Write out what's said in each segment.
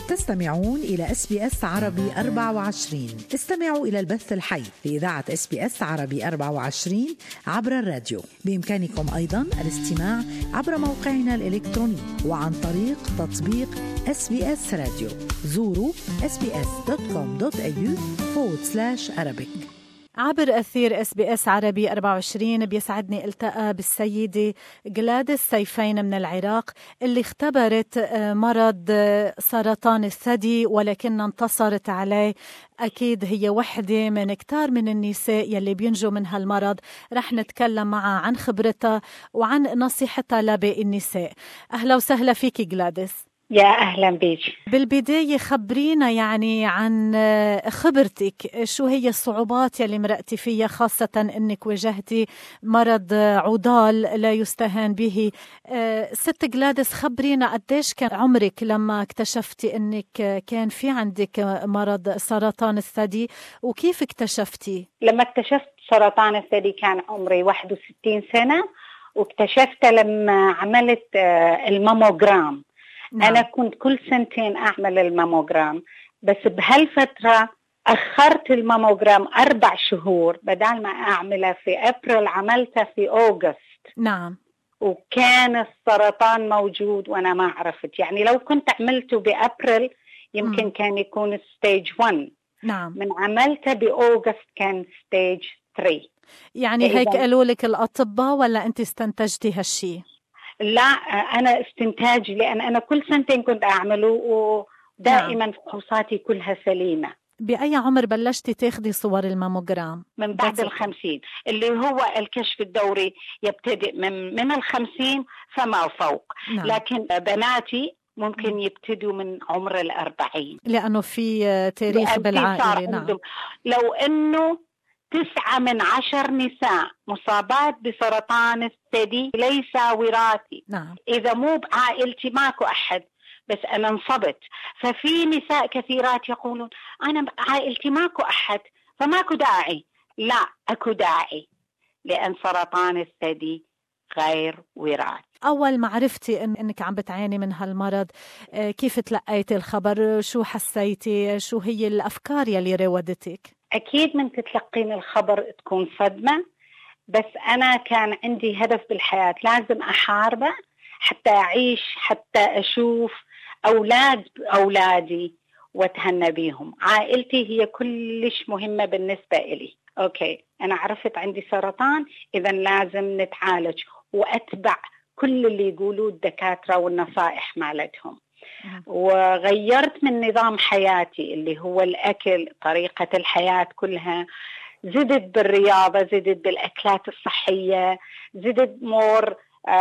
تستمعون إلى SBS عربي 24. استمعوا إلى البث الحي لإذاعة SBS عربي 24 عبر الراديو. بإمكانكم أيضاً الاستماع عبر موقعنا الإلكتروني وعن طريق تطبيق SBS راديو. زوروا sbs.com.au/Arabic. عبر أثير SBS عربي 24 بيسعدني التقى بالسيدة غلاديس سيفين من العراق اللي اختبرت مرض سرطان الثدي ولكن انتصرت عليه. أكيد هي وحدة من كتار من النساء يلي بينجوا من هالمرض. رح نتكلم معها عن خبرتها وعن نصيحتها لباقي النساء. أهلا وسهلا فيكي غلاديس. يا أهلا بيك. بالبداية خبرينا يعني عن خبرتك، شو هي الصعوبات يلي مرقتي فيها، خاصة أنك واجهتي مرض عضال لا يستهان به. ست غلاديس، خبرينا قديش كان عمرك لما اكتشفتي أنك كان في عندك مرض سرطان الثدي وكيف اكتشفتي؟ لما اكتشفت سرطان الثدي كان عمري 61 سنة، واكتشفت لما عملت الماموغرام. نعم. أنا كنت كل سنتين أعمل الماموغرام، بس بهالفترة أخرت الماموغرام 4 شهور، بدل ما أعمله في أبريل عملته في أوغست. نعم. وكان السرطان موجود وأنا ما عرفت، يعني لو كنت عملته بأبريل يمكن كان يكون ستيج 1. نعم. من عملته بأوغست كان ستيج 3. يعني هيك قالوا لك الأطباء ولا أنت استنتجتي هالشي؟ لا، أنا استنتاجي، لأن أنا كل سنتين كنت أعمله ودائما فحوصاتي كلها سليمة. بأي عمر بلشتي تاخدي صور الماموغرام؟ من بعد 50، اللي هو الكشف الدوري يبتدئ من 50 فما فوق. نعم. لكن بناتي ممكن يبتدوا من عمر 40 لأنه في تاريخ بالعائلة. نعم. لو أنه 9 من 10 نساء مصابات بسرطان الثدي ليس وراثي. نعم. إذا مو بعائلتي ماكو أحد، بس أنا انصبت. ففي نساء كثيرات يقولون أنا عائلتي ماكو أحد فماكو داعي. لا، أكو داعي، لأن سرطان الثدي غير وراثي. أول ما عرفتي إنك عم بتعاني من هالمرض، كيف تلقيتي الخبر؟ شو حسيتي؟ شو هي الأفكار يلي راودتك؟ أكيد من تتلقين الخبر تكون صدمة، بس أنا كان عندي هدف بالحياة لازم أحاربه حتى أعيش، حتى أشوف أولادي وأتهنى بيهم. عائلتي هي كلش مهمة بالنسبة إلي. أوكي، أنا عرفت عندي سرطان، إذن لازم نتعالج وأتبع كل اللي يقولوه الدكاترة والنصائح مالتهم. وغيرت من نظام حياتي اللي هو الأكل، طريقة الحياة كلها. زدت بالرياضة، زدت بالأكلات الصحية، زدت مور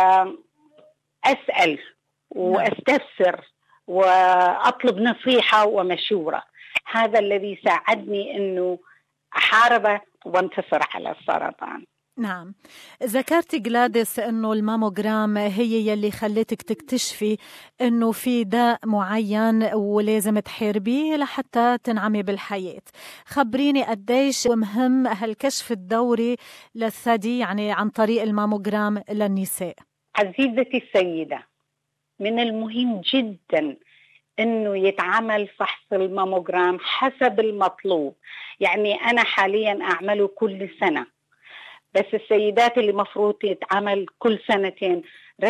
أسأل وأستفسر وأطلب نصيحة ومشورة. هذا الذي ساعدني أنه أحاربه وانتصر على السرطان. نعم. ذكرتي غلاديس أنه الماموغرام هي يلي خلتك تكتشفي أنه في داء معين ولازم تحاربيه لحتى تنعمي بالحياة. خبريني قديش مهم هالكشف الدوري للثدي، يعني عن طريق الماموغرام للنساء؟ عزيزتي السيدة، من المهم جدا أنه يتعمل فحص الماموغرام حسب المطلوب. يعني أنا حاليا أعمله كل سنة، بس السيدات اللي مفروض يتعمل كل سنتين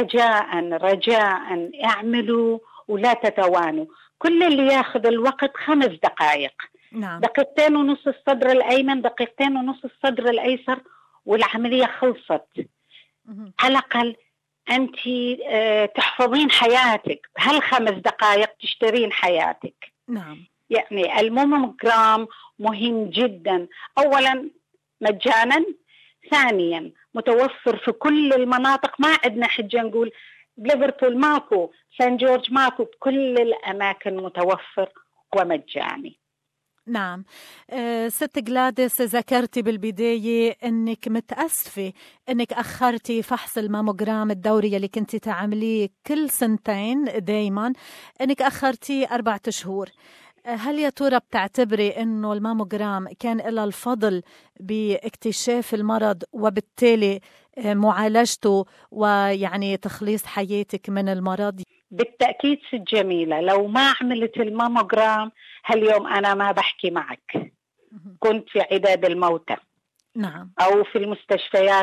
رجاء اعملوا ولا تتوانوا. كل اللي ياخذ الوقت 5 دقائق. نعم. 2.5 دقائق الصدر الأيمن، 2.5 دقائق الصدر الأيسر، والعملية خلصت. على الأقل أنت تحفظين حياتك، بهال5 دقائق تشترين حياتك. نعم. يعني الماموغرام مهم جدا. أولا مجانا، ثانيا متوفر في كل المناطق. ما عندنا حجة نقول بليفربول ماكو، سان جورج ماكو، بكل الأماكن متوفر ومجاني. نعم. ست غلاديس، ذكرتي بالبداية أنك متأسفة أنك أخرتي فحص الماموغرام الدوري اللي كنت تعمليه كل سنتين دايما، أنك أخرتيه 4 شهور. هل يا ترى بتعتبري أنه الماموغرام كان له الفضل باكتشاف المرض وبالتالي معالجته ويعني تخليص حياتك من المرض؟ بالتأكيد ست جميلة، لو ما عملت الماموجرام هاليوم أنا ما بحكي معك، كنت في عداد الموتى. نعم. أو في المستشفيات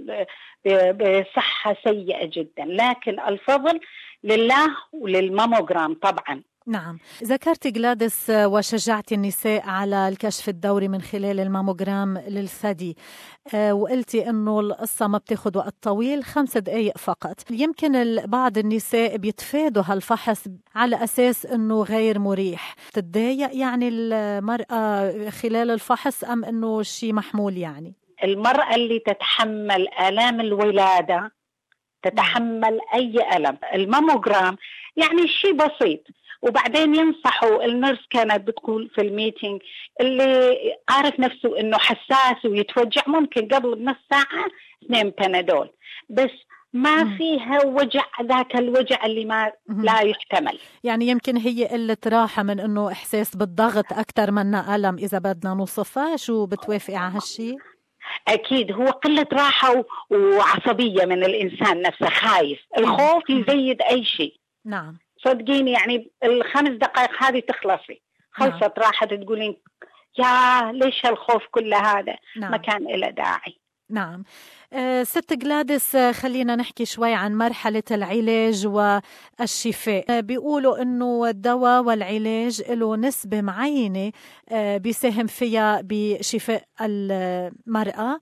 بصحة سيئة جدا، لكن الفضل لله وللماموجرام طبعا. نعم، ذكرت جلاديس وشجعت النساء على الكشف الدوري من خلال الماموجرام للثدي، وقلتي أنه القصة ما بتاخد وقت طويل، 5 دقايق فقط. يمكن بعض النساء بيتفادوا هالفحص على أساس أنه غير مريح. تتضايق يعني المرأة خلال الفحص أم أنه شيء محمول؟ يعني المرأة اللي تتحمل آلام الولادة تتحمل أي ألم، الماموجرام يعني شيء بسيط. وبعدين ينصحوا، النيرس كانت بتقول في الميتينج اللي عارف نفسه انه حساس ويتوجع ممكن قبل نص ساعة 2 بنادول، بس ما فيها وجع، ذاك الوجع اللي ما لا يحتمل. يعني يمكن هي قلة راحة من انه احساس بالضغط اكثر من ألم، اذا بدنا نوصفها. شو بتوافقي على هالشي؟ أكيد هو قلة راحة وعصبية من الإنسان نفسه، خايف. الخوف يزيد أي شيء. نعم صدقيني، يعني ال5 دقائق هذه تخلصي، خلصت راحة تقولين يا ليش هالخوف كله هذا؟ ما كان له داعي. نعم. ست جلاديس، خلينا نحكي شوي عن مرحلة العلاج والشفاء. بيقولوا إنه الدواء والعلاج له نسبة معينة بيساهم فيها بشفاء المرأة،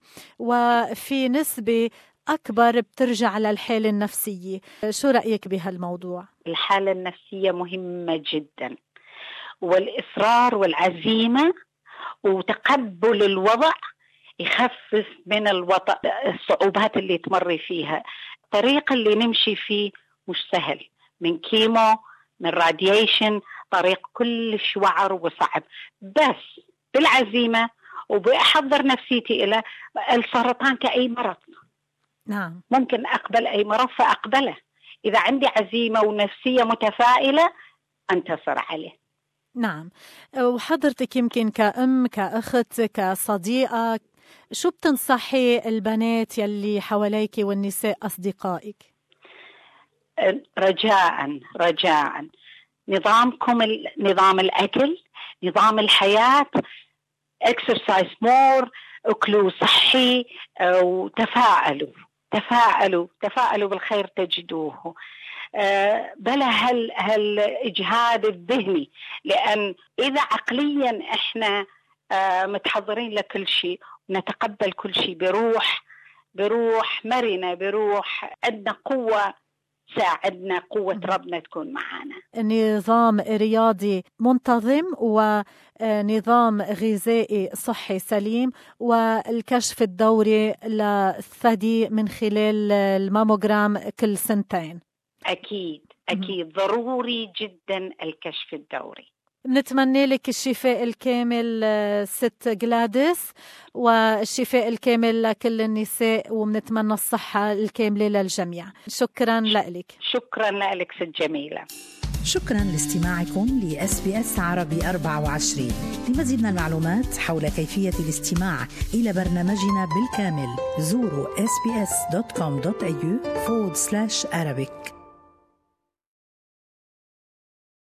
وفي نسبة أكبر بترجع للحالة النفسية. شو رأيك بهالموضوع؟ الحالة النفسية مهمة جدا، والإصرار والعزيمة وتقبل الوضع يخفف من الوضع الصعوبات اللي تمر فيها. الطريق اللي نمشي فيه مش سهل، من كيمو، من راديشن، طريق كلش وعر وصعب، بس بالعزيمة وبأحضر نفسيتي إلى السرطان كأي مرض. نعم. ممكن أقبل أي مرض فأقبله، إذا عندي عزيمة ونفسية متفائلة أنتصر عليه. نعم. وحضرتك يمكن كأم، كأخت، كصديقة، شو بتنصحي البنات يلي حواليك والنساء أصدقائك؟ رجاء نظامكم، نظام الأكل، نظام الحياة، exercise more، أكلوا صحي، وتفاءلوا بالخير تجدوه. بلا هالإجهاد الذهني، لأن إذا عقليا إحنا متحضرين لكل شيء ونتقبل كل شيء بروح مرنة، بروح عندنا قوة ساعدنا، قوة ربنا تكون معنا. نظام رياضي منتظم ونظام غذائي صحي سليم، والكشف الدوري للثدي من خلال الماموجرام كل 2 سنين. أكيد ضروري جدا الكشف الدوري. نتمنى لك الشفاء الكامل ست جلاديس، والشفاء الكامل لكل النساء، وبنتمنى الصحة الكاملة للجميع. شكرا لك. شكرا لك ست جميلة. شكرا لاستماعكم لSBS عربي 24. لمزيد من المعلومات حول كيفية الاستماع إلى برنامجنا بالكامل زوروا sbs.com.au/Arabic.